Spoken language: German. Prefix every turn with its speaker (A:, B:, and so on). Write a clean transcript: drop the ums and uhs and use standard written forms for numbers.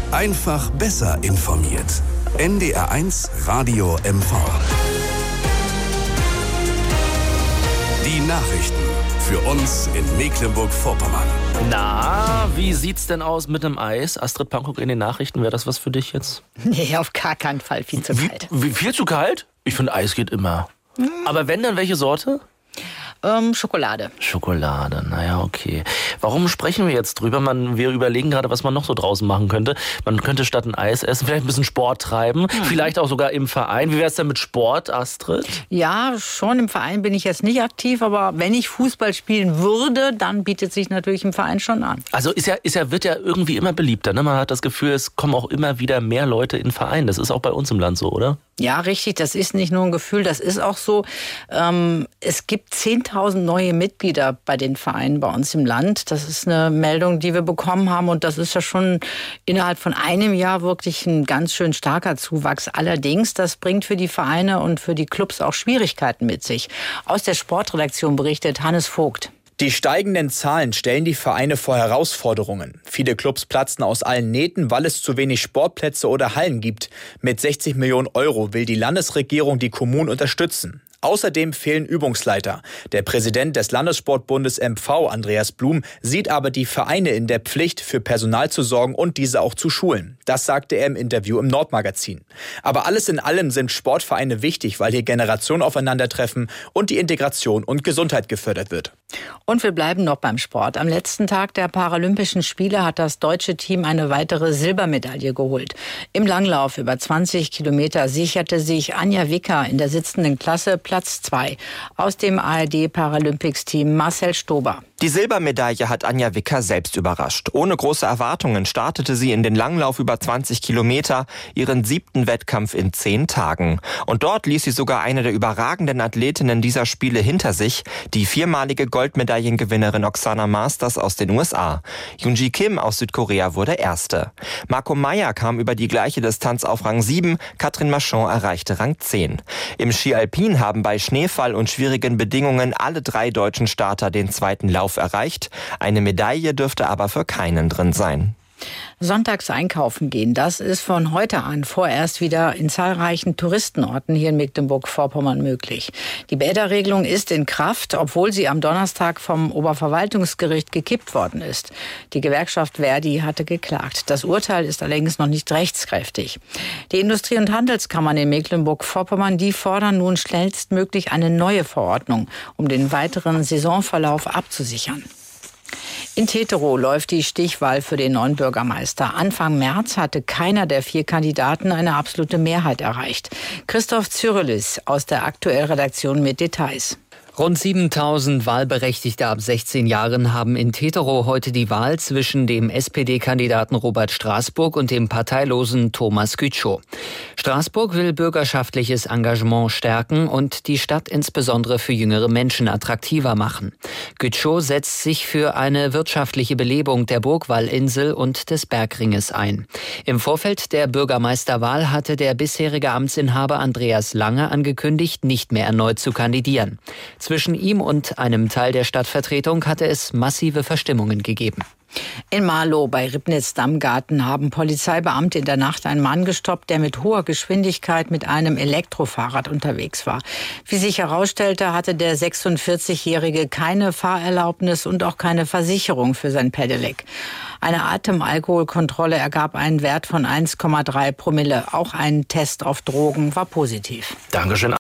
A: Einfach besser informiert. NDR1 Radio MV. Die Nachrichten für uns in Mecklenburg-Vorpommern.
B: Na, wie sieht's denn aus mit dem Eis? Astrid Pankuk in den Nachrichten, wäre das was für dich jetzt?
C: Nee, auf gar keinen Fall. Viel zu kalt.
B: Viel zu kalt? Ich finde, Eis geht immer. Aber wenn, dann welche Sorte?
C: Schokolade.
B: Schokolade, naja, okay. Warum sprechen wir jetzt drüber? Wir überlegen gerade, was man noch so draußen machen könnte. Man könnte statt ein Eis essen, vielleicht ein bisschen Sport treiben, vielleicht auch sogar im Verein. Wie wäre es denn mit Sport, Astrid?
C: Ja, schon im Verein bin ich jetzt nicht aktiv, aber wenn ich Fußball spielen würde, dann bietet sich natürlich im Verein schon an.
B: Also wird ja irgendwie immer beliebter, ne? Man hat das Gefühl, es kommen auch immer wieder mehr Leute in den Verein. Das ist auch bei uns im Land so, oder?
C: Ja, richtig. Das ist nicht nur ein Gefühl, das ist auch so. Es gibt 10.000 neue Mitglieder bei den Vereinen bei uns im Land. Das ist eine Meldung, die wir bekommen haben. Und das ist ja schon innerhalb von einem Jahr wirklich ein ganz schön starker Zuwachs. Allerdings, das bringt für die Vereine und für die Clubs auch Schwierigkeiten mit sich. Aus der Sportredaktion berichtet Hannes Vogt.
D: Die steigenden Zahlen stellen die Vereine vor Herausforderungen. Viele Clubs platzen aus allen Nähten, weil es zu wenig Sportplätze oder Hallen gibt. Mit 60 Millionen Euro will die Landesregierung die Kommunen unterstützen. Außerdem fehlen Übungsleiter. Der Präsident des Landessportbundes MV, Andreas Blum, sieht aber die Vereine in der Pflicht, für Personal zu sorgen und diese auch zu schulen. Das sagte er im Interview im Nordmagazin. Aber alles in allem sind Sportvereine wichtig, weil hier Generationen aufeinandertreffen und die Integration und Gesundheit gefördert wird.
C: Und wir bleiben noch beim Sport. Am letzten Tag der Paralympischen Spiele hat das deutsche Team eine weitere Silbermedaille geholt. Im Langlauf über 20 Kilometer sicherte sich Anja Wicker in der sitzenden Klasse Platz 2 aus dem ARD-Paralympics-Team Marcel Stober.
E: Die Silbermedaille hat Anja Wicker selbst überrascht. Ohne große Erwartungen startete sie in den Langlauf über 20 Kilometer, ihren 7. Wettkampf in 10 Tagen. Und dort ließ sie sogar eine der überragenden Athletinnen dieser Spiele hinter sich, die 4-malige Goldmedaillengewinnerin Oksana Masters aus den USA. Yoonji Kim aus Südkorea wurde Erste. Marco Meyer kam über die gleiche Distanz auf Rang 7, Katrin Marchand erreichte Rang 10. Im Ski Alpin haben bei Schneefall und schwierigen Bedingungen alle 3 deutschen Starter den zweiten Lauf erreicht. Eine Medaille dürfte aber für keinen drin sein.
C: Sonntags einkaufen gehen, das ist von heute an vorerst wieder in zahlreichen Touristenorten hier in Mecklenburg-Vorpommern möglich. Die Bäderregelung ist in Kraft, obwohl sie am Donnerstag vom Oberverwaltungsgericht gekippt worden ist. Die Gewerkschaft Verdi hatte geklagt. Das Urteil ist allerdings noch nicht rechtskräftig. Die Industrie- und Handelskammern in Mecklenburg-Vorpommern, die fordern nun schnellstmöglich eine neue Verordnung, um den weiteren Saisonverlauf abzusichern. In Teterow läuft die Stichwahl für den neuen Bürgermeister. Anfang März hatte keiner der 4 Kandidaten eine absolute Mehrheit erreicht. Christoph Zyrelis aus der Aktuell-Redaktion mit Details.
F: Rund 7.000 Wahlberechtigte ab 16 Jahren haben in Teterow heute die Wahl zwischen dem SPD-Kandidaten Robert Straßburg und dem parteilosen Thomas Gütschow. Straßburg will bürgerschaftliches Engagement stärken und die Stadt insbesondere für jüngere Menschen attraktiver machen. Gütschow setzt sich für eine wirtschaftliche Belebung der Burgwallinsel und des Bergringes ein. Im Vorfeld der Bürgermeisterwahl hatte der bisherige Amtsinhaber Andreas Lange angekündigt, nicht mehr erneut zu kandidieren. Zwischen ihm und einem Teil der Stadtvertretung hatte es massive Verstimmungen gegeben.
C: In Marlow bei Ribnitz-Dammgarten haben Polizeibeamte in der Nacht einen Mann gestoppt, der mit hoher Geschwindigkeit mit einem Elektrofahrrad unterwegs war. Wie sich herausstellte, hatte der 46-Jährige keine Fahrerlaubnis und auch keine Versicherung für sein Pedelec. Eine Atemalkoholkontrolle ergab einen Wert von 1,3 Promille. Auch ein Test auf Drogen war positiv.
B: Dankeschön.